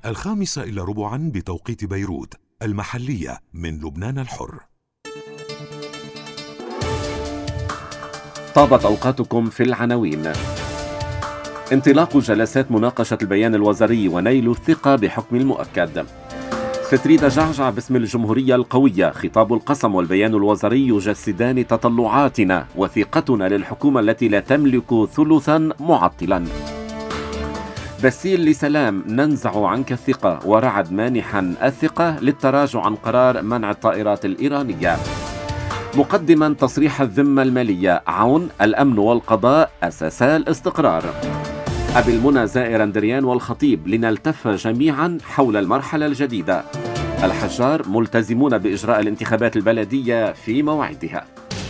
5:15 بتوقيت بيروت المحلية من لبنان الحر. طابت أوقاتكم في العناوين. انطلاق جلسات مناقشة البيان الوزاري ونيل الثقة بحكم المؤكد. ستريد جعجع باسم الجمهورية القوية، خطاب القسم والبيان الوزاري يجسدان تطلعاتنا وثقتنا للحكومة التي لا تملك ثلثا معطلا. باسيل لسلام، ننزع عنك الثقة، ورعد مانحا الثقة للتراجع عن قرار منع الطائرات الإيرانية. مقدما تصريح الذمة المالية، عون الأمن والقضاء أساسا الاستقرار. أبي المنى زائر اندريان والخطيب، لنلتف جميعا حول المرحلة الجديدة. الحجار ملتزمون بإجراء الانتخابات البلدية في موعدها.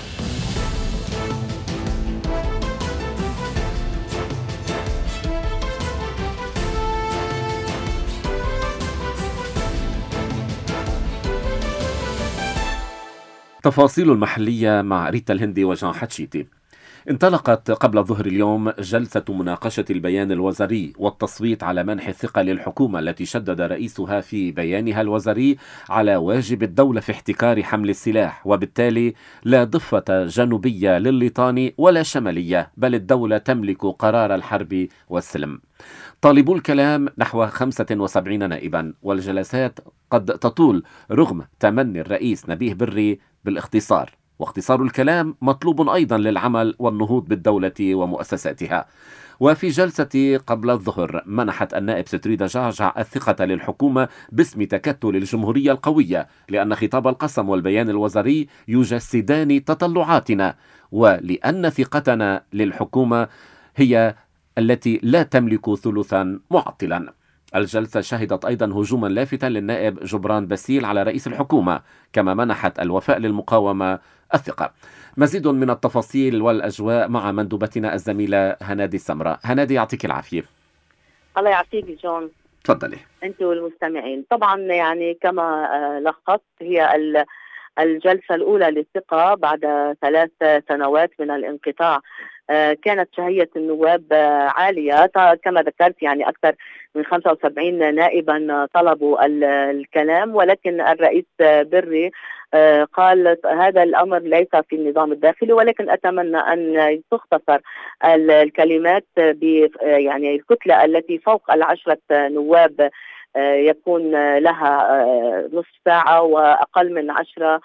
تفاصيل المحلية مع ريتا الهندي وجان حتشيتي. انطلقت قبل ظهر اليوم جلسة مناقشة البيان الوزاري والتصويت على منح الثقة للحكومة التي شدد رئيسها في بيانها الوزاري على واجب الدولة في احتكار حمل السلاح، وبالتالي لا ضفة جنوبية لليطان ولا شمالية، بل الدولة تملك قرار الحرب والسلم. طالبو الكلام نحو 75 نائبا، والجلسات قد تطول رغم تمني الرئيس نبيه بري بالاختصار، واختصار الكلام مطلوب أيضا للعمل والنهوض بالدولة ومؤسساتها. وفي جلسة قبل الظهر منحت النائب ستريد جعجع الثقة للحكومة باسم تكتل الجمهورية القوية، لأن خطاب القسم والبيان الوزاري يجسدان تطلعاتنا، ولأن ثقتنا للحكومة هي التي لا تملك ثلثا معطلا. الجلسة شهدت أيضا هجوما لافتا للنائب جبران باسيل على رئيس الحكومة، كما منحت الوفاء للمقاومة الثقة. مزيد من التفاصيل والأجواء مع مندوبتنا الزميلة هنادي سمرة. هنادي، يعطيك العافية. الله يعافيك جون. تفضلي. أنت والمستمعين. طبعا يعني كما لخصت، هي الجلسة الأولى للثقة بعد 3 سنوات من الانقطاع. كانت شهية النواب عالية كما ذكرت، يعني أكثر من 75 نائبا طلبوا الكلام، ولكن الرئيس بري قال هذا الأمر ليس في النظام الداخلي، ولكن أتمنى أن تختصر الكلمات يعني الكتلة التي فوق 10 نواب يكون لها نصف ساعة، وأقل من 10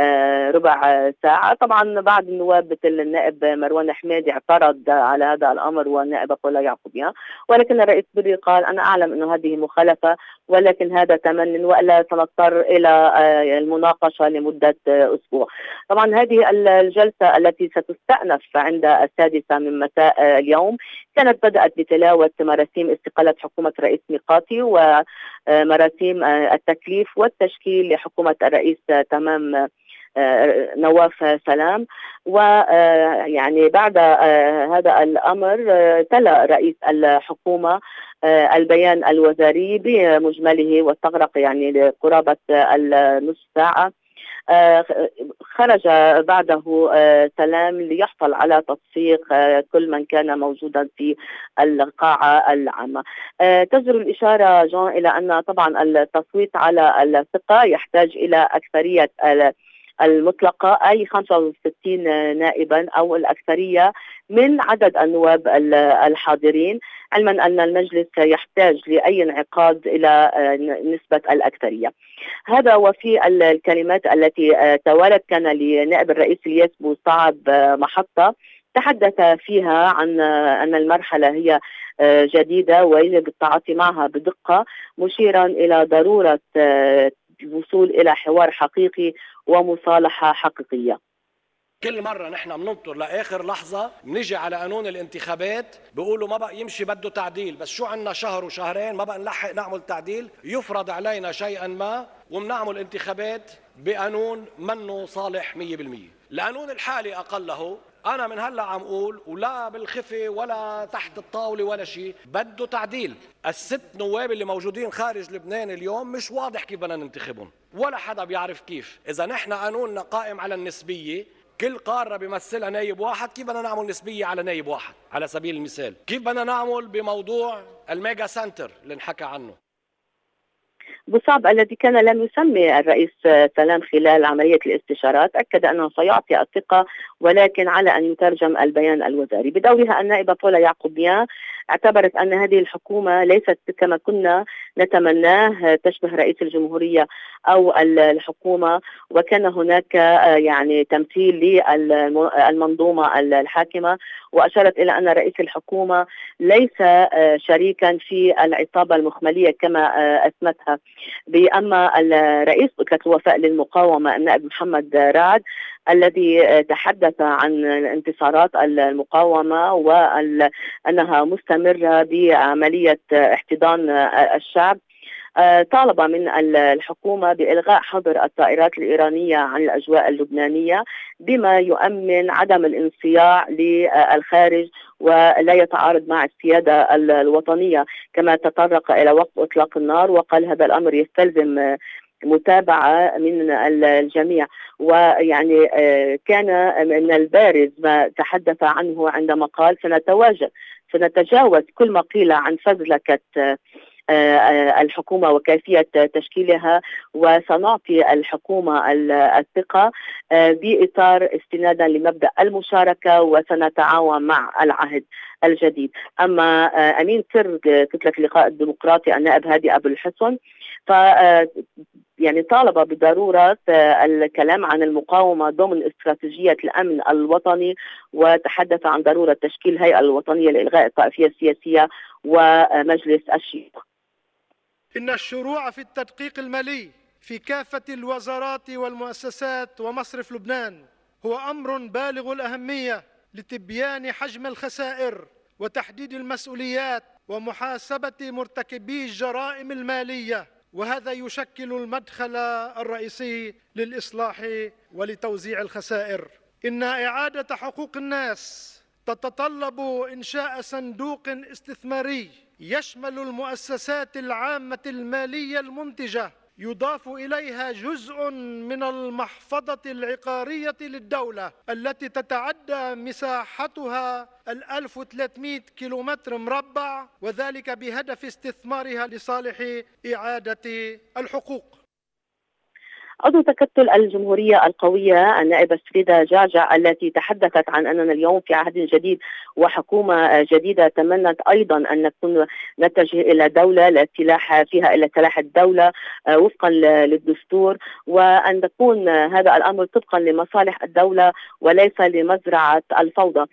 ربع ساعة. طبعا بعض النواب مثل النائب مروان حميدي اعترض على هذا الأمر، والنائب بولا يعقوبيان، ولكن الرئيس بري قال أنا أعلم أنه هذه مخالفة، ولكن هذا تمن، وإلا سنضطر إلى المناقشة لمدة أسبوع. طبعا هذه الجلسة التي ستستأنف عند 6 من مساء اليوم كانت بدأت بتلاوة مراسيم استقالة حكومة رئيس ميقاتي ومراسيم التكليف والتشكيل لحكومة الرئيس تمام نواف سلام. ويعني بعد هذا الأمر تلا رئيس الحكومة البيان الوزاري بمجمله، واستغرق يعني لقرابة النصف ساعة. خرج بعده سلام ليحصل على تصفيق كل من كان موجودا في القاعة العامة. تجر الإشارة جون إلى أن طبعا التصويت على الثقة يحتاج إلى أكثرية المطلقة، أي 65 نائبا أو الأكثرية من عدد النواب الحاضرين، علما أن المجلس يحتاج لأي انعقاد إلى نسبة الأكثرية. هذا وفي الكلمات التي توالت كان لنائب الرئيس الياس بوصعب محطة تحدث فيها عن أن المرحلة هي جديدة ويجب التعاطي معها بدقة، مشيرا إلى ضرورة الوصول إلى حوار حقيقي ومصالحة حقيقية. كل مرة نحن بننطر لآخر لحظة بنيجي على قانون الانتخابات بيقولوا ما بقى يمشي بده تعديل، بس شو عنا شهر وشهرين ما بقى نلحق نعمل تعديل، يفرض علينا شيئا ما ومنعمل انتخابات بقانون منه صالح 100%. القانون الحالي أقله أنا من هلأ عم أقول، ولا بالخفي ولا تحت الطاولة ولا شيء، بده تعديل. ال6 نواب اللي موجودين خارج لبنان اليوم مش واضح كيف بدنا ننتخبهم، ولا حدا بيعرف كيف. إذا نحن قانوننا قائم على النسبية، كل قارة بيمثلها نايب واحد، كيف بدنا نعمل نسبية على نايب واحد؟ على سبيل المثال كيف بدنا نعمل بموضوع الميجا سنتر اللي نحكى عنه؟ بوصعب الذي كان لم يسمي الرئيس سلام خلال عملية الاستشارات أكد أنه سيعطي الثقة، ولكن على أن يترجم البيان الوزاري. بدورها النائبة بولا يعقوبيان اعتبرت أن هذه الحكومة ليست كما كنا نتمناه، تشبه رئيس الجمهورية أو الحكومة، وكان هناك يعني تمثيل للمنظومة الحاكمة. وأشارت إلى أن رئيس الحكومة ليس شريكا في العصابة المخملية كما أسمتها. بأما الرئيس كتلة الوفاء للمقاومة النائب محمد رعد الذي تحدث عن انتصارات المقاومة وأنها مستمرة بعملية احتضان الشعب، طالب من الحكومة بإلغاء حظر الطائرات الإيرانية عن الأجواء اللبنانية بما يؤمن عدم الانصياع للخارج ولا يتعارض مع السيادة الوطنية. كما تطرق إلى وقف إطلاق النار وقال هذا الأمر يستلزم متابعة من الجميع. ويعني كان من البارز ما تحدث عنه عندما قال سنتجاوز كل ما قيل عن فزلكة الحكومة وكيفية تشكيلها، وسنعطي الحكومة الثقة بإطار استنادا لمبدأ المشاركة، وسنتعاون مع العهد الجديد. أما أمين سر كتلة اللقاء الديمقراطي النائب هادي أبو الحسن يعني طالب بضرورة الكلام عن المقاومة ضمن استراتيجية الأمن الوطني، وتحدث عن ضرورة تشكيل هيئة الوطنية لإلغاء الطائفية السياسية ومجلس الشيوخ. إن الشروع في التدقيق المالي في كافة الوزارات والمؤسسات ومصرف لبنان هو أمر بالغ الأهمية لتبيان حجم الخسائر وتحديد المسؤوليات ومحاسبة مرتكبي الجرائم المالية، وهذا يشكل المدخل الرئيسي للإصلاح ولتوزيع الخسائر. إن إعادة حقوق الناس تتطلب إنشاء صندوق استثماري يشمل المؤسسات العامة المالية المنتجة، يضاف إليها جزء من المحفظة العقارية للدولة التي تتعدى مساحتها 1300 كيلومتر مربع، وذلك بهدف استثمارها لصالح إعادة الحقوق. عضو تكتل الجمهورية القوية النائبة فريدة جعجع التي تحدثت عن أننا اليوم في عهد جديد وحكومة جديدة، تمنت أيضا أن نكون نتجه إلى دولة لا سلاح فيها إلا سلاح الدولة وفقا للدستور، وأن تكون هذا الأمر طبقا لمصالح الدولة وليس لمزرعة الفوضى.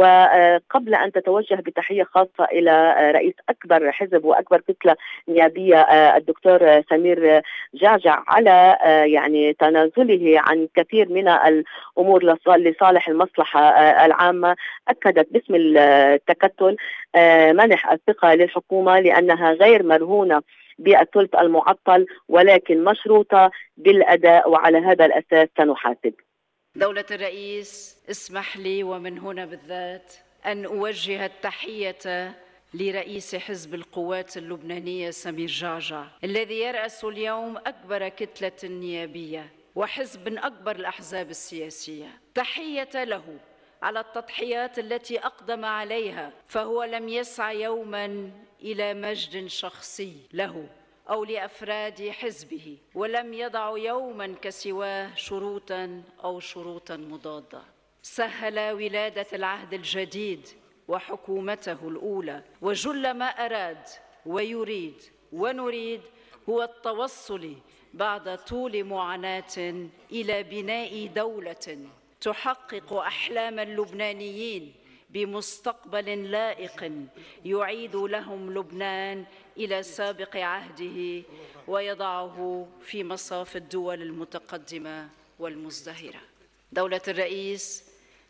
وقبل أن تتوجه بتحية خاصة إلى رئيس أكبر حزب وأكبر كتلة نيابية الدكتور سمير جعجع على يعني تنازله عن كثير من الأمور لصالح المصلحة العامة، أكدت باسم التكتل منح الثقة للحكومة لأنها غير مرهونة بالثلث المعطل ولكن مشروطة بالأداء، وعلى هذا الأساس سنحاسب. دولة الرئيس، اسمح لي ومن هنا بالذات أن أوجه التحية لرئيس حزب القوات اللبنانية سمير جعجع الذي يرأس اليوم أكبر كتلة نيابية وحزب من أكبر الأحزاب السياسية. تحية له على التضحيات التي أقدم عليها، فهو لم يسعى يوما إلى مجد شخصي له أو لأفراد حزبه، ولم يضع يوما كسواه شروطا أو شروطا مضادة. سهل ولادة العهد الجديد وحكومته الأولى، وجل ما أراد ويريد ونريد هو التوصل بعد طول معاناة إلى بناء دولة تحقق أحلام اللبنانيين بمستقبل لائق يعيد لهم لبنان إلى سابق عهده ويضعه في مصاف الدول المتقدمة والمزدهرة. دولة الرئيس،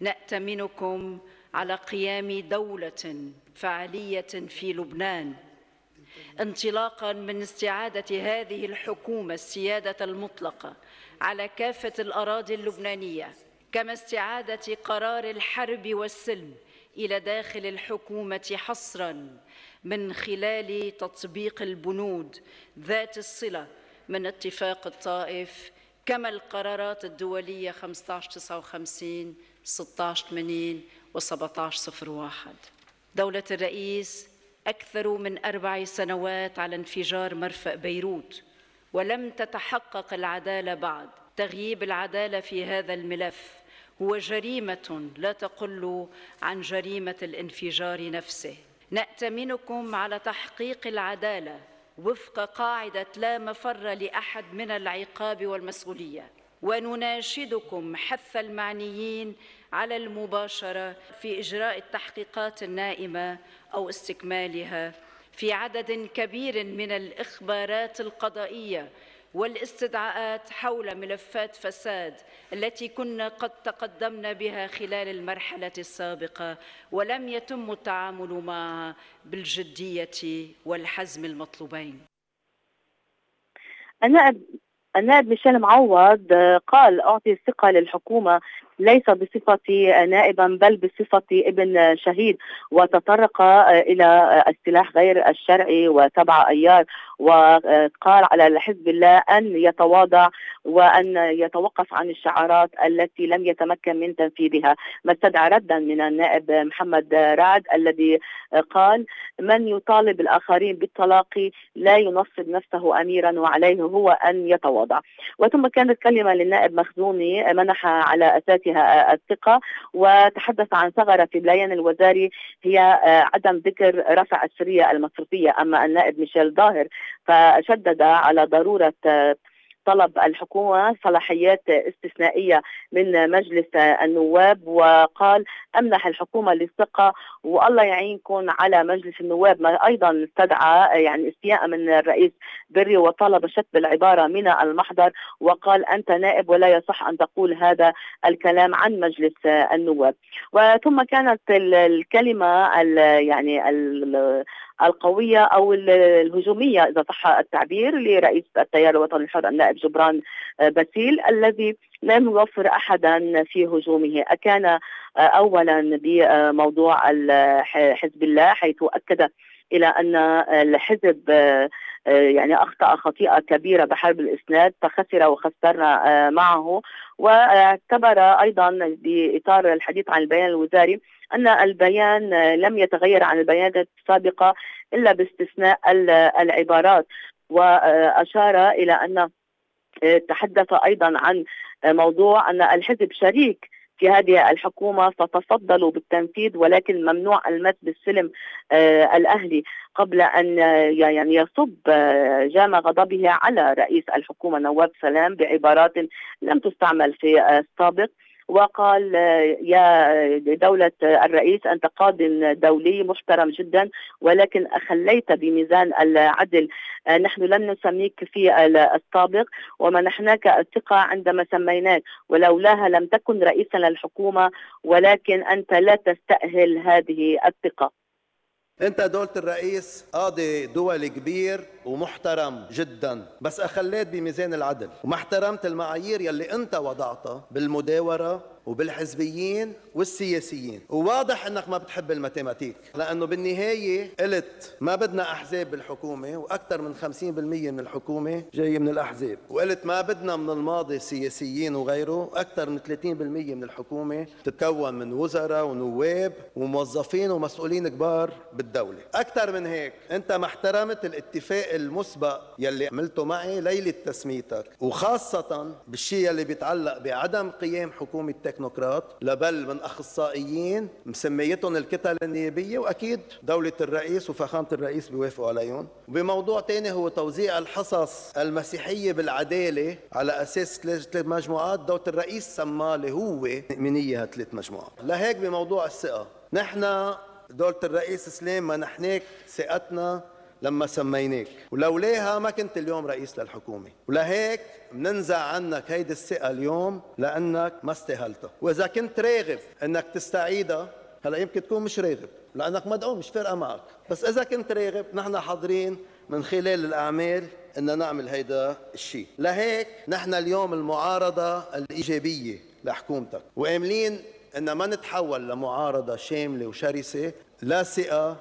نأتمنكم على قيام دولة فعالية في لبنان انطلاقاً من استعادة هذه الحكومة السيادة المطلقة على كافة الأراضي اللبنانية، كما استعادة قرار الحرب والسلم إلى داخل الحكومة حصراً من خلال تطبيق البنود ذات الصلة من اتفاق الطائف، كما القرارات الدولية 1559 1680 و1701. دولة الرئيس، أكثر من 4 سنوات على انفجار مرفأ بيروت ولم تتحقق العدالة بعد. تغييب العدالة في هذا الملف هو جريمة لا تقل عن جريمة الانفجار نفسه. نأتمنكم على تحقيق العدالة وفق قاعدة لا مفر لأحد من العقاب والمسؤولية، ونناشدكم حث المعنيين على المباشرة في إجراء التحقيقات النائمة أو استكمالها في عدد كبير من الإخبارات القضائية والاستدعاءات حول ملفات فساد التي كنا قد تقدمنا بها خلال المرحلة السابقة ولم يتم التعامل معها بالجدية والحزم المطلوبين. النائب ميشيل معوض قال: أعطي الثقة للحكومة ليس بصفتي نائبا بل بصفتي ابن شهيد، وتطرق إلى السلاح غير الشرعي و7 أيار، وقال على حزب الله أن يتواضع وأن يتوقف عن الشعارات التي لم يتمكن من تنفيذها، ما استدعى ردا من النائب محمد رعد الذي قال: من يطالب الآخرين بالتلاقي لا ينصب نفسه أميرا وعليه هو أن يتواضع. وثم كانت كلمة للنائب مخزوني منح على أساسها الثقة، وتحدث عن ثغرة في البيان الوزاري هي عدم ذكر رفع السرية المصرفية. أما النائب ميشيل ظاهر فشدد على ضرورة طلب الحكومة صلاحيات استثنائية من مجلس النواب، وقال: أمنح الحكومة للثقة والله يعينكم على مجلس النواب. ما أيضا استدعى استياء من الرئيس بري وطلب شتم العبارة من المحضر، وقال: أنت نائب ولا يصح أن تقول هذا الكلام عن مجلس النواب. وثم كانت الكلمة القوية أو الهجومية إذا صح التعبير لرئيس التيار الوطني الحر النائب جبران باسيل الذي لم يوفر أحدا في هجومه. أكان أولا بموضوع حزب الله، حيث أكد إلى أن الحزب أخطأ خطيئة كبيرة بحرب الإسناد فخسر وخسرنا معه. واعتبر أيضا بإطار الحديث عن البيان الوزاري أن البيان لم يتغير عن البيانات السابقة إلا باستثناء العبارات، وأشار إلى أن تحدث أيضا عن موضوع أن الحزب شريك في هذه الحكومة فتفضلوا بالتنفيذ، ولكن ممنوع المس بالسلم الأهلي، قبل أن يصب جام غضبه على رئيس الحكومة نواف سلام بعبارات لم تستعمل في السابق. وقال: يا دولة الرئيس أنت قاض دولي محترم جدا، ولكن أخليت بميزان العدل. نحن لم نسميك في السابق ومنحناك الثقة عندما سميناك، ولولاها لم تكن رئيسا للحكومة، ولكن أنت لا تستأهل هذه الثقة. انت دولة الرئيس قاضي دولي كبير ومحترم جدا، بس اخليت بميزان العدل وما احترمت المعايير يلي انت وضعتها بالمداورة وبالحزبيين والسياسيين. وواضح انك ما بتحب الماتيماتيك، لانه بالنهاية قلت ما بدنا احزاب بالحكومة، واكثر من 50% من الحكومة جاي من الاحزاب، وقلت ما بدنا من الماضي سياسيين وغيره، واكثر من 30% من الحكومة تتكون من وزراء ونواب وموظفين ومسؤولين كبار بالدولة. اكثر من هيك انت ما احترمت الاتفاق المسبق يلي عملته معي ليلة تسميتك، وخاصة بالشيء يلي بيتعلق بعدم قيام حكومة تكنوقراط لبل من أخصائيين مسميتهم الكتل النيابية، وأكيد دولة الرئيس وفخامة الرئيس بيوافقوا عليهم. بموضوع تاني هو توزيع الحصص المسيحية بالعدالة على أساس 3 مجموعات، دولة الرئيس سمالي هو منية 3 مجموعات. لهيك بموضوع الثقة نحن دولة الرئيس سليم منحناك ثقتنا لما سميناك، ولولاها ما كنت اليوم رئيس للحكومة، ولهيك بننزع عنك هيدي الثقة اليوم لأنك ما استاهلتها. وإذا كنت راغب أنك تستعيدها، هلا يمكن تكون مش راغب لأنك مدعوم مش فارقة معك، بس إذا كنت راغب نحن حاضرين من خلال الأعمال أن نعمل هيدا الشيء. لهيك نحن اليوم المعارضة الإيجابية لحكومتك، وآملين أن ما نتحول لمعارضة شاملة وشرسة لا ثقة.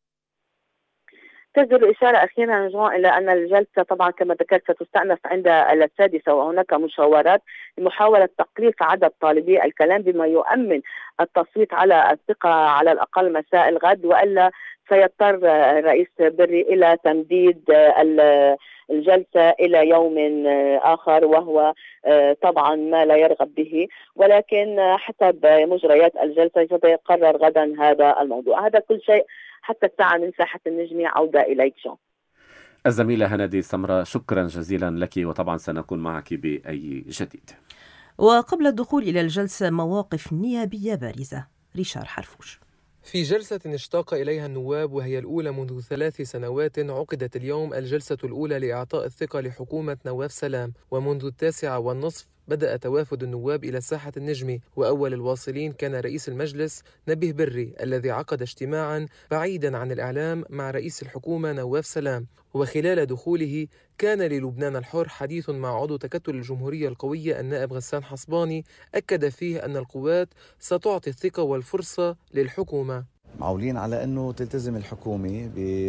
تجدر الإشارة أخيرا نجوى إلى أن الجلسة طبعا كما ذكرت ستستأنف عند 6، وهناك مشاورات لمحاولة تقليص عدد طالبي الكلام بما يؤمن التصويت على الثقة على الأقل مساء الغد، وإلا سيضطر الرئيس بري إلى تمديد الجلسة إلى يوم آخر، وهو طبعا ما لا يرغب به، ولكن حسب مجريات الجلسة سيقرر غدا هذا الموضوع. هذا كل شيء حتى الساعة من ساحة النجمة. عودة إليك جون. الزميلة هنادي سمرة، شكرا جزيلا لك، وطبعا سنكون معك بأي جديد. وقبل الدخول إلى الجلسة مواقف نيابية بارزة. ريشار حرفوش. في جلسة اشتاق إليها النواب وهي الأولى منذ 3 سنوات، عقدت اليوم الجلسة الأولى لإعطاء الثقة لحكومة نواف سلام، ومنذ 9:30 بدأ توافد النواب إلى ساحة النجمة، وأول الواصلين كان رئيس المجلس نبيه بري الذي عقد اجتماعا بعيدا عن الإعلام مع رئيس الحكومة نواف سلام. وخلال دخوله كان للبنان الحر حديث مع عضو تكتل الجمهورية القوية النائب غسان حصباني، أكد فيه أن القوات ستعطي الثقة والفرصة للحكومة. معولين على أنه تلتزم الحكومة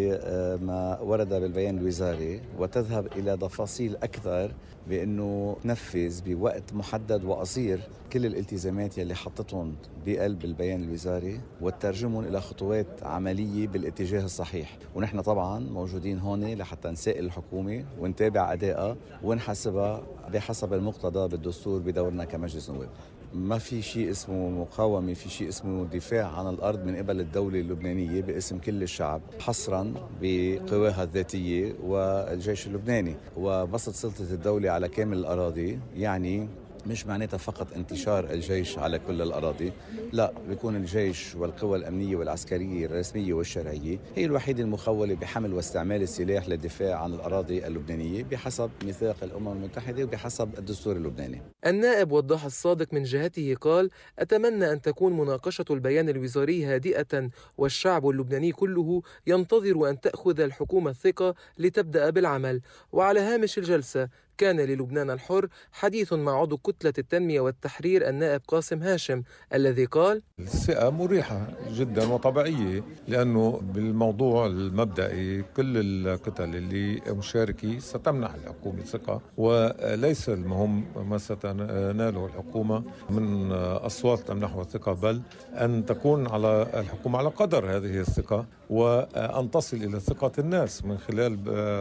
بما ورد بالبيان الوزاري وتذهب إلى تفاصيل أكثر بأنه تنفذ بوقت محدد وقصير كل الالتزامات يلي حطتهم بقلب البيان الوزاري وترجمهم إلى خطوات عملية بالاتجاه الصحيح. ونحن طبعا موجودين هون لحتى نسائل الحكومة ونتابع أدائها ونحاسبها بحسب المقتضى بالدستور بدورنا كمجلس نواب. ما في شيء اسمه مقاومة، في شيء اسمه دفاع عن الأرض من قبل الدولة اللبنانية باسم كل الشعب، حصرا بقواها الذاتية والجيش اللبناني. وبسط سلطة الدولة على كامل الأراضي يعني مش معناتها فقط انتشار الجيش على كل الأراضي، لا، بيكون الجيش والقوى الأمنية والعسكرية الرسمية والشرعية هي الوحيدة المخولة بحمل واستعمال السلاح للدفاع عن الأراضي اللبنانية بحسب ميثاق الأمم المتحدة وبحسب الدستور اللبناني. النائب وضاح الصادق من جهته قال: أتمنى أن تكون مناقشة البيان الوزاري هادئة والشعب اللبناني كله ينتظر أن تأخذ الحكومة الثقة لتبدأ بالعمل. وعلى هامش الجلسة كان للبنان الحر حديث مع عضو كتلة التنمية والتحرير النائب قاسم هاشم الذي قال: الثقة مريحة جدا وطبيعية، لأنه بالموضوع المبدئي كل الكتل اللي مشاركة ستمنح الحكومة ثقة، وليس المهم ما ستناله الحكومة من أصوات تمنحها الثقة، بل أن تكون على الحكومة على قدر هذه الثقة وأن تصل إلى ثقة الناس من خلال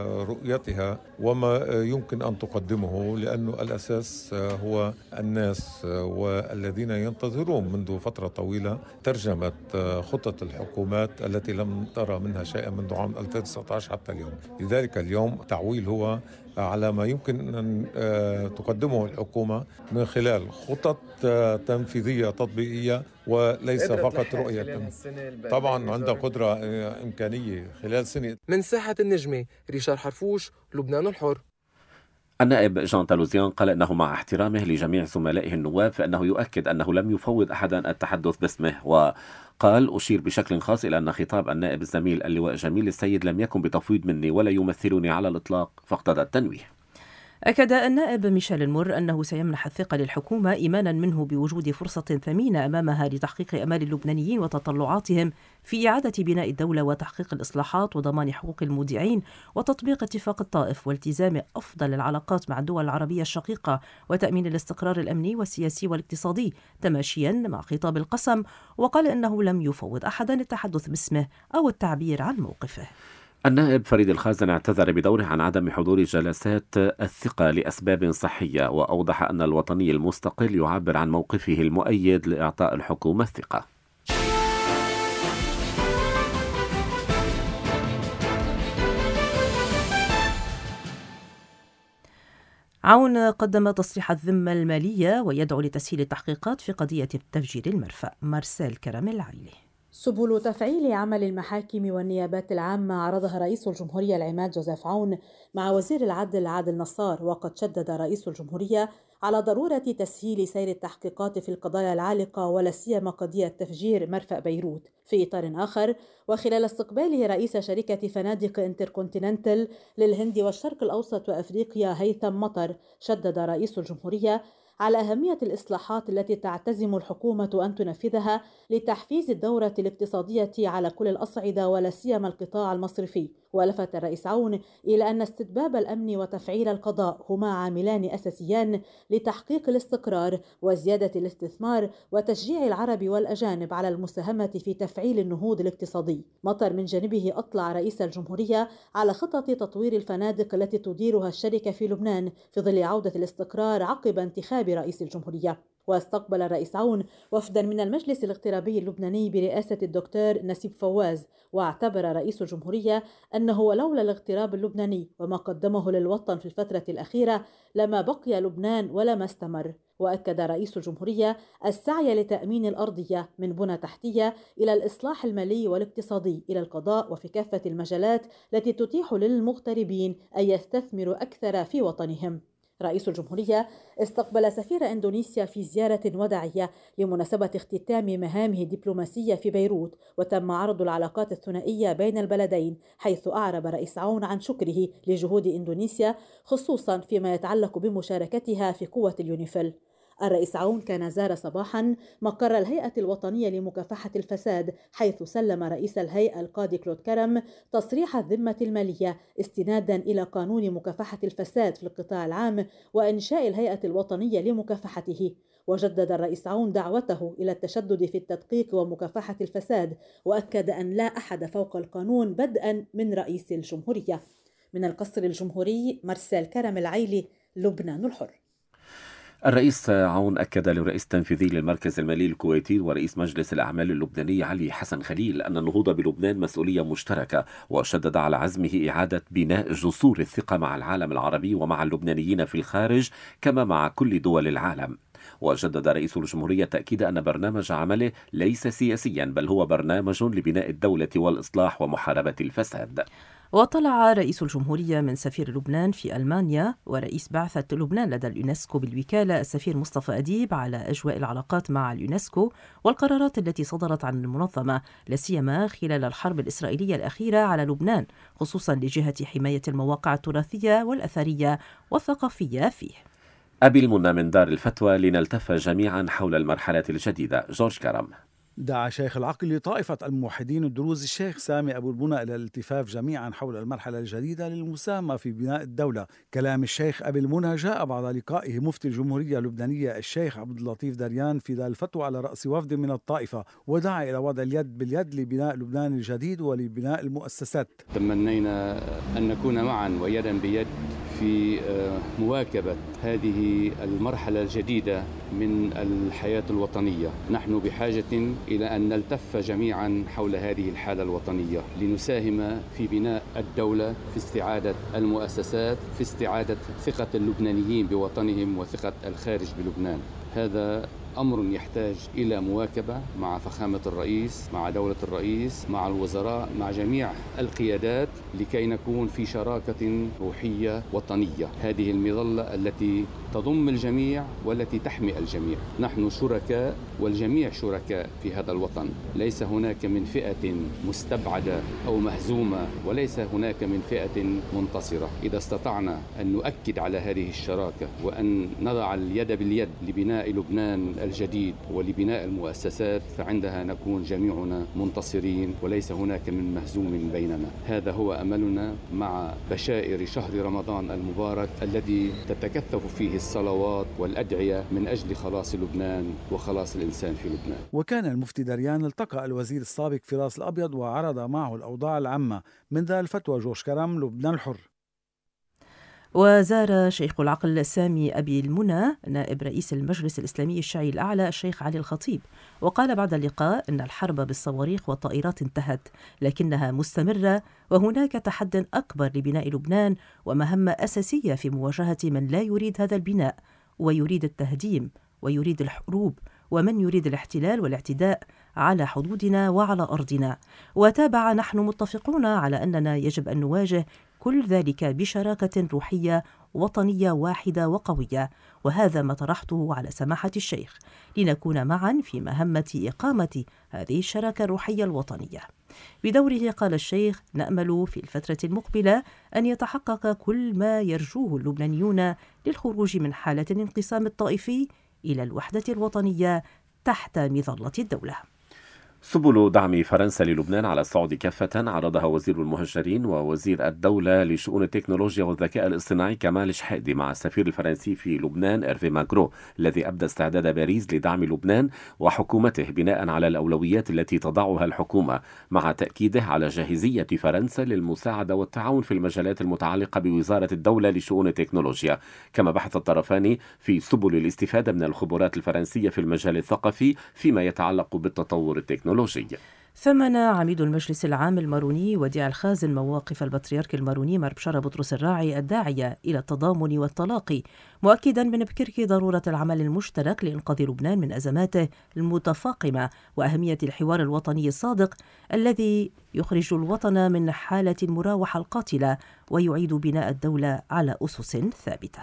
رؤيتها وما يمكن أن تقدمه، لأنه الأساس هو الناس والذين ينتظرون منذ فترة طويلة ترجمة خطط الحكومات التي لم ترى منها شيئا منذ عام 2019 حتى اليوم. لذلك اليوم تعويل هو على ما يمكن أن تقدمه الحكومة من خلال خطط تنفيذية تطبيقية وليس فقط رؤية. طبعا عندها قدرة إمكانية خلال سنة. من ساحة النجمة، ريشار حرفوش، لبنان الحر. النائب جان تالوزيان قال أنه مع احترامه لجميع زملائه النواب فإنه يؤكد أنه لم يفوض أحدا التحدث باسمه، وقال: أشير بشكل خاص إلى أن خطاب النائب الزميل اللواء جميل السيد لم يكن بتفويض مني ولا يمثلني على الإطلاق، فاقتضى التنويه. أكد النائب ميشيل المر أنه سيمنح الثقة للحكومة إيمانا منه بوجود فرصة ثمينة أمامها لتحقيق أمال اللبنانيين وتطلعاتهم في إعادة بناء الدولة وتحقيق الإصلاحات وضمان حقوق المودعين وتطبيق اتفاق الطائف والتزام أفضل العلاقات مع الدول العربية الشقيقة وتأمين الاستقرار الأمني والسياسي والاقتصادي تماشيا مع خطاب القسم. وقال إنه لم يفوض أحدا التحدث باسمه أو التعبير عن موقفه. النائب فريد الخازن اعتذر بدوره عن عدم حضور جلسات الثقة لأسباب صحية، وأوضح أن الوطني المستقل يعبر عن موقفه المؤيد لإعطاء الحكومة الثقة. عون قدم تصريح الذمة المالية ويدعو لتسهيل التحقيقات في قضية تفجير المرفأ. مارسيل كرم العيلي. سبل تفعيل عمل المحاكم والنيابات العامة عرضها رئيس الجمهورية العماد جوزيف عون مع وزير العدل عادل نصار، وقد شدد رئيس الجمهورية على ضرورة تسهيل سير التحقيقات في القضايا العالقة ولا سيما قضية تفجير مرفأ بيروت. في إطار آخر، وخلال استقباله رئيس شركة فنادق انتركونتيننتال للهند والشرق الأوسط وأفريقيا هيثم مطر، شدد رئيس الجمهورية على أهمية الإصلاحات التي تعتزم الحكومة أن تنفذها لتحفيز الدورة الاقتصادية على كل الأصعدة ولا سيما القطاع المصرفي. ولفت الرئيس عون إلى أن استتباب الأمن وتفعيل القضاء هما عاملان أساسيان لتحقيق الاستقرار وزيادة الاستثمار وتشجيع العرب والأجانب على المساهمة في تفعيل النهوض الاقتصادي. مطر من جانبه أطلع رئيس الجمهورية على خطط تطوير الفنادق التي تديرها الشركة في لبنان في ظل عودة الاستقرار عقب انتخاب رئيس الجمهورية. واستقبل الرئيس عون وفدا من المجلس الاغترابي اللبناني برئاسة الدكتور نسيب فواز. واعتبر رئيس الجمهورية أنه لولا الاغتراب اللبناني وما قدمه للوطن في الفترة الأخيرة لما بقي لبنان ولما استمر. وأكد رئيس الجمهورية السعي لتأمين الأرضية من بنى تحتية إلى الإصلاح المالي والاقتصادي إلى القضاء وفي كافة المجالات التي تتيح للمغتربين أن يستثمروا أكثر في وطنهم. رئيس الجمهورية استقبل سفير إندونيسيا في زيارة وداعية لمناسبة اختتام مهامه الدبلوماسية في بيروت، وتم عرض العلاقات الثنائية بين البلدين، حيث أعرب رئيس عون عن شكره لجهود إندونيسيا خصوصا فيما يتعلق بمشاركتها في قوة اليونيفيل. الرئيس عون كان زار صباحا مقر الهيئة الوطنية لمكافحة الفساد، حيث سلم رئيس الهيئة القاضي كلود كرم تصريح الذمة المالية استنادا إلى قانون مكافحة الفساد في القطاع العام وإنشاء الهيئة الوطنية لمكافحته. وجدد الرئيس عون دعوته إلى التشدد في التدقيق ومكافحة الفساد، وأكد أن لا أحد فوق القانون بدءا من رئيس الجمهورية. من القصر الجمهوري مرسال كرم العيلي، لبنان الحر. الرئيس عون أكد للرئيس التنفيذي للمركز المالي الكويتي ورئيس مجلس الأعمال اللبناني علي حسن خليل أن النهوض بلبنان مسؤولية مشتركة، وشدد على عزمه إعادة بناء جسور الثقة مع العالم العربي ومع اللبنانيين في الخارج كما مع كل دول العالم. وجدد رئيس الجمهورية تأكيد أن برنامج عمله ليس سياسيا بل هو برنامج لبناء الدولة والإصلاح ومحاربة الفساد. وطلع رئيس الجمهورية من سفير لبنان في ألمانيا ورئيس بعثة لبنان لدى اليونسكو بالوكالة السفير مصطفى أديب على أجواء العلاقات مع اليونسكو والقرارات التي صدرت عن المنظمة، لا سيما خلال الحرب الإسرائيلية الأخيرة على لبنان، خصوصا لجهة حماية المواقع التراثية والأثرية والثقافية فيه. أبي المنى من دار الفتوى لنلتف جميعا حول المرحلة الجديدة. جورج كرم. دعا شيخ العقل لطائفة الموحدين الدروز الشيخ سامي أبو المنى إلى الالتفاف جميعا حول المرحلة الجديدة للمساهمة في بناء الدولة. كلام الشيخ أبي المنى جاء بعد لقائه مفتي الجمهورية اللبنانية الشيخ عبد اللطيف دريان في دار الفتوى على رأس وفد من الطائفة، ودعا إلى وضع اليد باليد لبناء لبنان الجديد ولبناء المؤسسات. تمنينا أن نكون معا ويدا بيد في مواكبة هذه المرحلة الجديدة من الحياة الوطنية. نحن بحاجة إلى أن نلتف جميعا حول هذه الحالة الوطنية لنساهم في بناء الدولة، في استعادة المؤسسات، في استعادة ثقة اللبنانيين بوطنهم وثقة الخارج بلبنان. هذا أمر يحتاج إلى مواكبة مع فخامة الرئيس، مع دولة الرئيس، مع الوزراء، مع جميع القيادات، لكي نكون في شراكة روحية وطنية. هذه المظلة التي تضم الجميع والتي تحمي الجميع. نحن شركاء والجميع شركاء في هذا الوطن. ليس هناك من فئة مستبعدة أو مهزومة، وليس هناك من فئة منتصرة. إذا استطعنا أن نؤكد على هذه الشراكة وأن نضع اليد باليد لبناء لبنان الجديد ولبناء المؤسسات، فعندها نكون جميعنا منتصرين وليس هناك من مهزوم بيننا. هذا هو أملنا مع بشائر شهر رمضان المبارك الذي تتكثف فيه الصلوات والأدعية من أجل خلاص لبنان وخلاص الإنسان في لبنان. وكان المفتي دريان التقى الوزير السابق فراس الأبيض وعرض معه الأوضاع العامة. من ذا الفتوى جورج كرم، لبنان الحر. وزار شيخ العقل سامي أبي المنى نائب رئيس المجلس الإسلامي الشيعي الأعلى الشيخ علي الخطيب، وقال بعد اللقاء إن الحرب بالصواريخ والطائرات انتهت، لكنها مستمرة وهناك تحد أكبر لبناء لبنان ومهمة أساسية في مواجهة من لا يريد هذا البناء ويريد التهديم ويريد الحروب ومن يريد الاحتلال والاعتداء على حدودنا وعلى أرضنا. وتابع: نحن متفقون على أننا يجب أن نواجه كل ذلك بشراكة روحية وطنية واحدة وقوية، وهذا ما طرحته على سماحة الشيخ لنكون معا في مهمة إقامة هذه الشراكة الروحية الوطنية. بدوره قال الشيخ: نأمل في الفترة المقبلة أن يتحقق كل ما يرجوه اللبنانيون للخروج من حالة الانقسام الطائفي إلى الوحدة الوطنية تحت مظلة الدولة. سبل دعم فرنسا للبنان على الصعود كافة عرضها وزير المهجرين ووزير الدولة لشؤون التكنولوجيا والذكاء الاصطناعي كمال شحادي مع السفير الفرنسي في لبنان إيرفي ماغرو، الذي أبدى استعداد باريس لدعم لبنان وحكومته بناء على الأولويات التي تضعها الحكومة، مع تأكيده على جاهزية فرنسا للمساعدة والتعاون في المجالات المتعلقة بوزارة الدولة لشؤون التكنولوجيا. كما بحث الطرفان في سبل الاستفادة من الخبرات الفرنسية في المجال الثقافي فيما يتعلق بالتطور التكنولوجي. ثمن عميد المجلس العام الماروني وديع الخازن مواقف البطريرك الماروني مار بشارة بطرس الراعي الداعية إلى التضامن والتلاقي، مؤكدا من بكركي ضرورة العمل المشترك لإنقاذ لبنان من أزماته المتفاقمة وأهمية الحوار الوطني الصادق الذي يخرج الوطن من حالة المراوحة القاتلة ويعيد بناء الدولة على أسس ثابتة.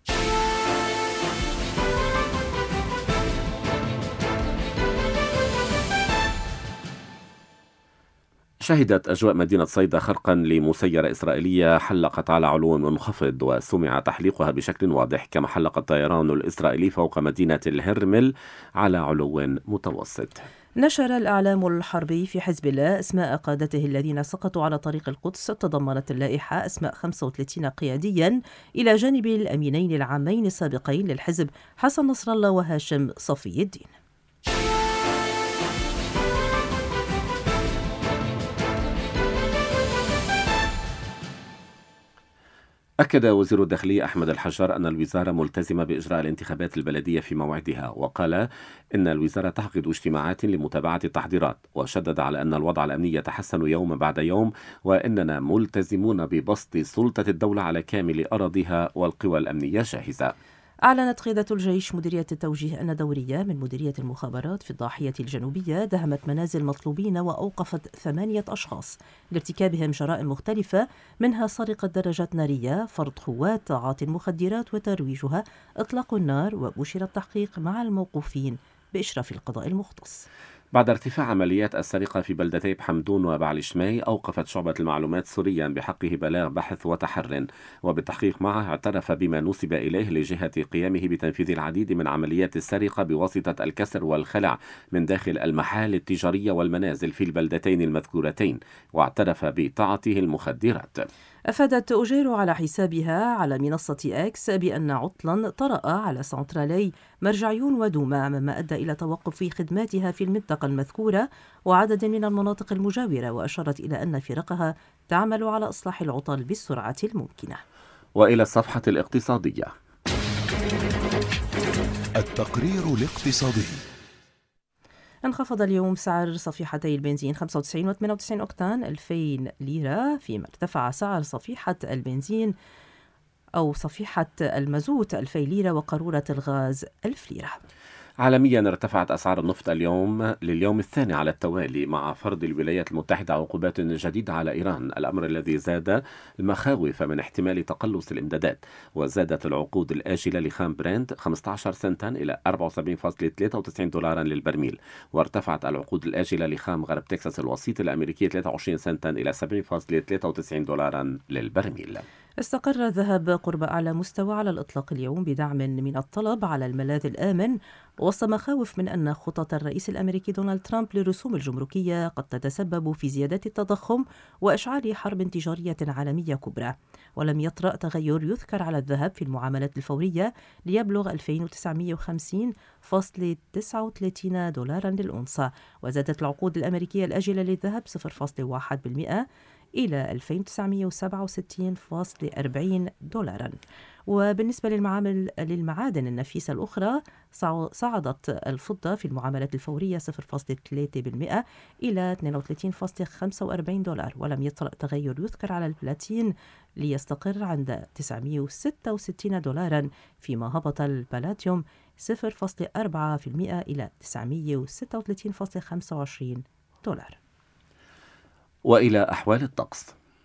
شهدت أجواء مدينة صيدا خرقا لمسيرة إسرائيلية حلقت على علو منخفض وسمع تحليقها بشكل واضح، كما حلق الطيران الإسرائيلي فوق مدينة الهرمل على علو متوسط. نشر الإعلام الحربي في حزب الله أسماء قادته الذين سقطوا على طريق القدس. تضمنت اللائحة أسماء 35 قياديا إلى جانب الأمينين العامين السابقين للحزب حسن نصر الله وهاشم صفي الدين. أكد وزير الداخلية أحمد الحجار أن الوزارة ملتزمة بإجراء الانتخابات البلدية في موعدها، وقال إن الوزارة تعقد اجتماعات لمتابعة التحضيرات، وشدد على أن الوضع الأمني يتحسن يوم بعد يوم وإننا ملتزمون ببسط سلطة الدولة على كامل أراضيها والقوى الأمنية جاهزة. أعلنت قيادة الجيش مديرية التوجيه أن دورية من مديرية المخابرات في الضاحية الجنوبية دهمت منازل مطلوبين وأوقفت 8 أشخاص لارتكابهم جرائم مختلفة، منها سرقة دراجات نارية، فرض خوات، تعاطي المخدرات وترويجها، إطلاق النار، وبشر التحقيق مع الموقوفين بإشراف القضاء المختص. بعد ارتفاع عمليات السرقة في بلدتي بحمدون وبعل شمي، أوقفت شعبة المعلومات سوريا بحقه بلاغ بحث وتحر، وبالتحقيق معه اعترف بما نسب إليه لجهة قيامه بتنفيذ العديد من عمليات السرقة بواسطة الكسر والخلع من داخل المحال التجارية والمنازل في البلدتين المذكورتين، واعترف بتعاطيه المخدرات. أفادت أوجيرو على حسابها على منصة إكس بأن عطلا طرأ على سنترالي مرجعيون ودوما، مما أدى إلى توقف خدماتها في المنطقة المذكورة وعدد من المناطق المجاورة، وأشارت إلى أن فرقها تعمل على إصلاح العطل بالسرعة الممكنة. وإلى الصفحة الاقتصادية. التقرير الاقتصادي. انخفض اليوم سعر صفيحتي البنزين 95 و98 أوكتان 2000 ليرة، فيما ارتفع سعر صفيحة البنزين أو صفيحة المازوت 2000 ليرة وقارورة الغاز 1000 ليرة. عالميا ارتفعت أسعار النفط لليوم الثاني على التوالي، مع فرض الولايات المتحدة عقوبات جديدة على إيران، الأمر الذي زاد المخاوف من احتمال تقلص الإمدادات. وزادت العقود الآجلة لخام برنت 15 سنتا إلى 74.93 دولارا للبرميل، وارتفعت العقود الآجلة لخام غرب تكساس الوسيط الأمريكي 23 سنتا إلى 70.93 دولارا للبرميل. استقر الذهب قرب أعلى مستوى على الإطلاق اليوم بدعم من الطلب على الملاذ الآمن، وسط مخاوف من أن خطط الرئيس الأمريكي دونالد ترامب للرسوم الجمركية قد تتسبب في زيادة التضخم وإشعال حرب تجارية عالمية كبرى. ولم يطرأ تغير يذكر على الذهب في المعاملات الفورية ليبلغ 2950.39 دولارا للأونصة، وزادت العقود الأمريكية الآجلة للذهب 0.1% إلى 2967.40 دولارا. وبالنسبة للمعادن النفيسة الأخرى، صعدت الفضة في المعاملات الفورية 0.3% إلى 32.45 دولار، ولم يطرأ تغير يذكر على البلاتين ليستقر عند 966 دولارا، فيما هبط البلاتيوم 0.4% إلى 936.25 دولار. وإلى أحوال الطقس.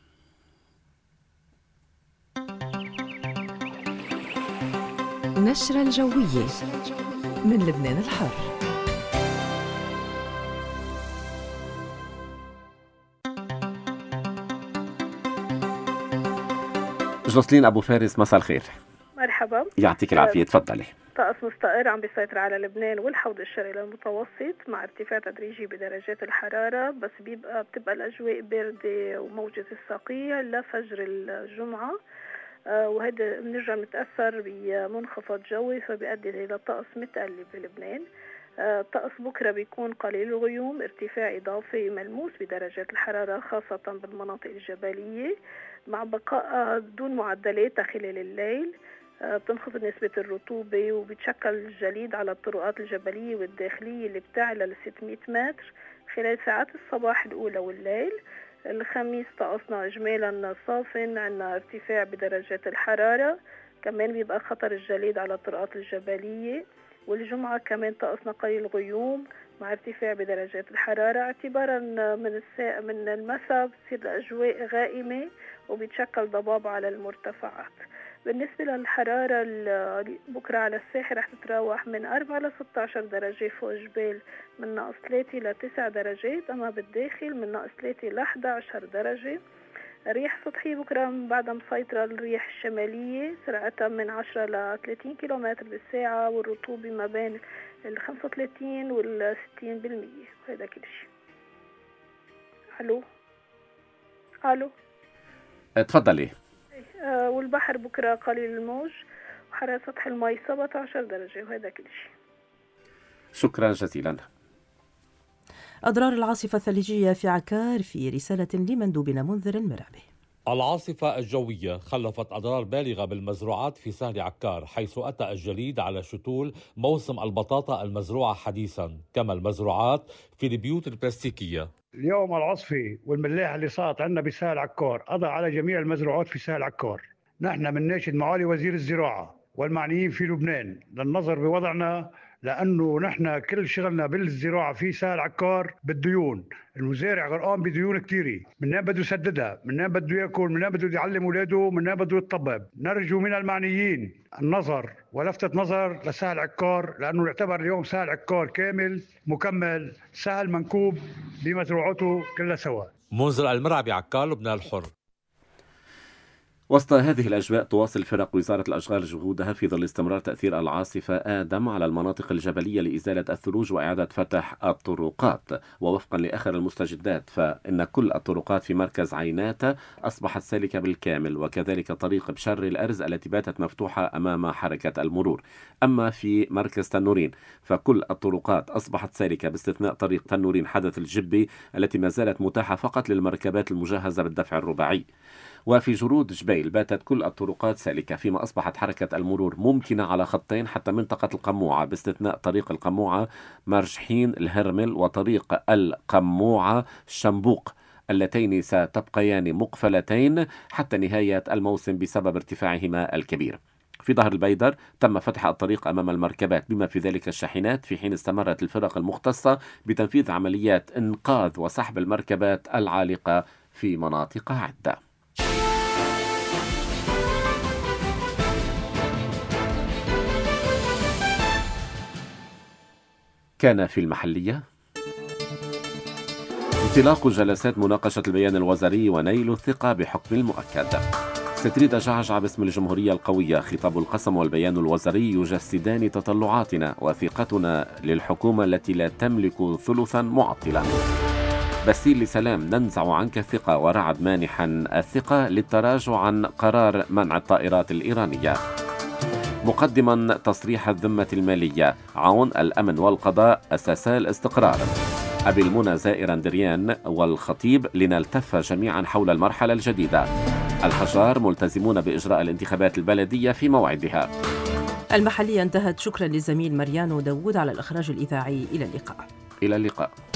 نشرة الجوية من لبنان الحر. جوسلين أبو فارس، مساء الخير. مرحبا. يعطيك العافية، تفضلي. طقس مستقر عم بيسيطر على لبنان والحوض الشرقي المتوسط مع ارتفاع تدريجي بدرجات الحرارة، بس بتبقى الأجواء باردة وموجة الصقيع لفجر الجمعة، وهذا بنرجع نتأثر بمنخفض جوي فبيؤدي إلى طقس متقلب بلبنان. طقس بكرة بيكون قليل الغيوم، ارتفاع إضافي ملموس بدرجات الحرارة خاصة بالمناطق الجبلية مع بقاء دون معدلات خلال الليل. بتنخفض نسبة الرطوبة وبتشكل الجليد على الطرقات الجبلية والداخلية اللي بتعلى ل 600 متر خلال ساعات الصباح الأولى والليل. الخميس طقسنا إجمالا صافن، عنا ارتفاع بدرجات الحرارة، كمان بيبقى خطر الجليد على الطرقات الجبلية. والجمعة كمان طقسنا قليل غيوم مع ارتفاع بدرجات الحرارة. اعتبارا من المساء بتصير الأجواء غائمة وبيتشكل ضباب على المرتفعات. بالنسبة للحرارة بكرة على الساحل رح تتراوح من 4 ل 16 درجة فوق جبال، من -3 ل 9 درجات، أما بالداخل من -3 ل 11 درجة. رياح سطحية بكرة بعدها مسيطرة الرياح الشمالية سرعتها من 10 ل 30 كيلومتر بالساعة، والرطوبة ما بين 35 وال 60%. وهذا كل شيء. ألو اتفضلي. والبحر بكرة قليل الموج وحرارة سطح الماء 17 درجة، وهذا كل شيء. شكرا جزيلا. أضرار العاصفة الثلجية في عكار في رسالة لمندوبنا منذر المرعبي. العاصفة الجوية خلفت أضرار بالغة بالمزروعات في سهل عكار، حيث أتى الجليد على شتول موسم البطاطا المزروعة حديثا، كما المزروعات في البيوت البلاستيكية. اليوم العاصفة والملاحة اللي صارت عندنا بسهل عكار قضى على جميع المزروعات في سهل عكار. نحن بنناشد معالي وزير الزراعة والمعنيين في لبنان للنظر بوضعنا، لأنه نحن كل شغلنا بالزراعة في سهل عكار بالديون. المزارع غرقان بديون كثيرة، منين بده يسددها، منين بده ياكل، منين بده يعلم اولاده، منين بده يتطبب. نرجو من المعنيين النظر ولفتة نظر لسهل عكار، لأنه يعتبر اليوم سهل عكار كامل مكمل، سهل منكوب بمزروعاته كلها سوا. منذر المرعبي عكار، لبنان الحر. وسط هذه الأجواء تواصل فرق وزارة الأشغال جهودها في ظل استمرار تأثير العاصفة آدم على المناطق الجبلية لإزالة الثلوج وإعادة فتح الطرقات. ووفقا لآخر المستجدات فإن كل الطرقات في مركز عيناتة أصبحت سالكة بالكامل، وكذلك طريق بشر الأرز التي باتت مفتوحة أمام حركة المرور. أما في مركز تنورين فكل الطرقات أصبحت سالكة باستثناء طريق تنورين حدث الجبي التي ما زالت متاحة فقط للمركبات المجهزة بالدفع الرباعي. وفي جرود جبيل باتت كل الطرقات سالكة، فيما أصبحت حركة المرور ممكنة على خطين حتى منطقة القموعة باستثناء طريق القموعة مرجحين الهرمل وطريق القموعة شنبوق، اللتين ستبقيان مقفلتين حتى نهاية الموسم بسبب ارتفاعهما الكبير. في ظهر البيدر تم فتح الطريق أمام المركبات بما في ذلك الشاحنات، في حين استمرت الفرق المختصة بتنفيذ عمليات إنقاذ وسحب المركبات العالقة في مناطق عدة. كان في المحلية انطلاق جلسات مناقشة البيان الوزاري ونيل الثقة بحكم المؤكد. ستريد جعجع باسم الجمهورية القوية، خطاب القسم والبيان الوزاري يجسدان تطلعاتنا وثقتنا للحكومة التي لا تملك ثلثا معطلا. بسيل لسلام، ننزع عنك الثقة، ورعد مانحا الثقة للتراجع عن قرار منع الطائرات الإيرانية. مقدما تصريح الذمة المالية، عون الأمن والقضاء أساسا الاستقرار. أبي المنى زائرا دريان والخطيب لنلتف جميعا حول المرحلة الجديدة. الحجار ملتزمون بإجراء الانتخابات البلدية في موعدها. المحلية انتهت، شكرا للزميل مريانو داود على الإخراج الإذاعي. إلى اللقاء.